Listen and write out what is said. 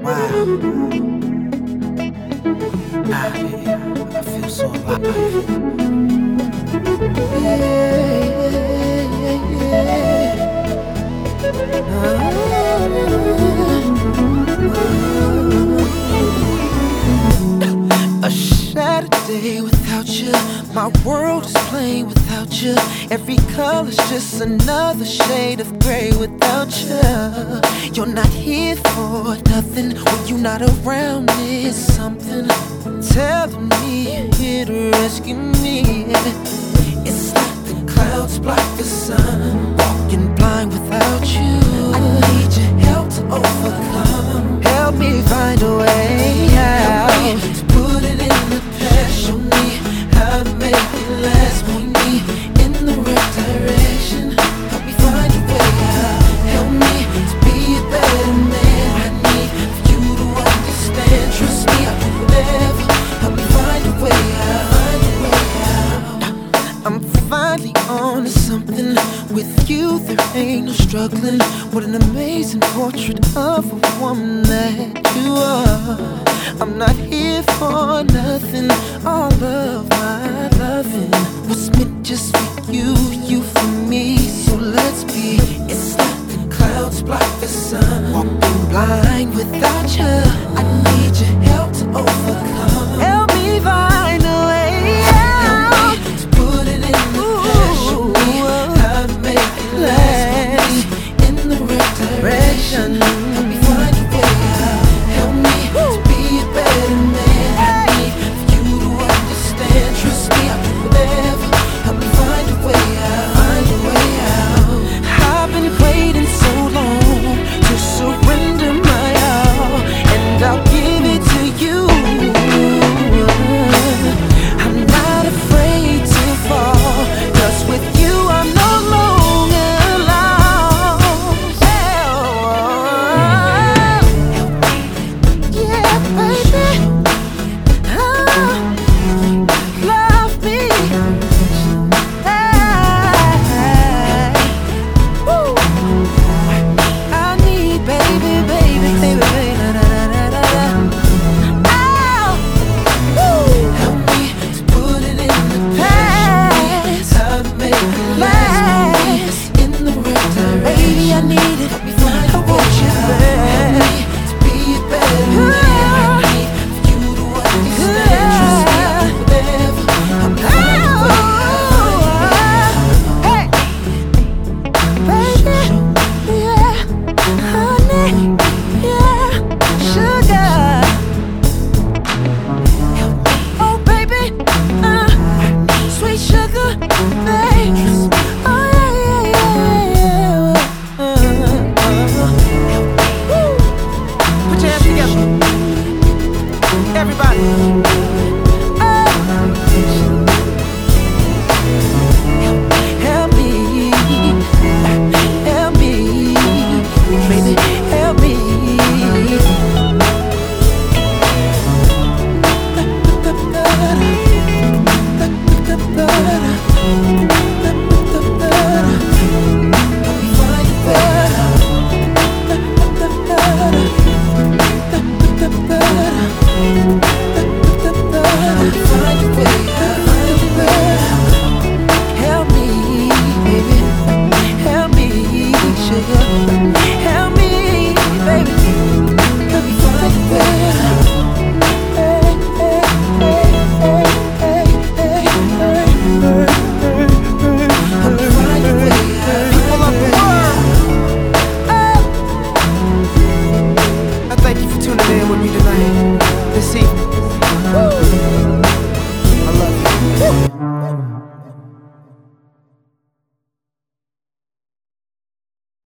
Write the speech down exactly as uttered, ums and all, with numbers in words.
Wow. Ah, yeah, I feel so alive. Yeah, yeah, yeah. A shattered day without you. My world is plain without you. Every color's just another shade of gray without you. You're not here for nothing. When you're not around, there's something telling me you're here to rescue me. It's like the clouds block the sun. Walking blind without you. I need your help to overcome. Help me find a way out. Help me to put it in the past. Show me how to make it last. Point me in the right direction. Help me find a way out. Help me to be a better man. I need for you to understand. Trust me, I'll do whatever. Help me find a way out. Find a way out. I'm finally on to something. With you there ain't no struggling. What an amazing portrait of a woman that you are. I'm not here for nothing. All of my loving was meant just for you, you for me. So let's be. It's like the clouds block the sun. Walking blind without you.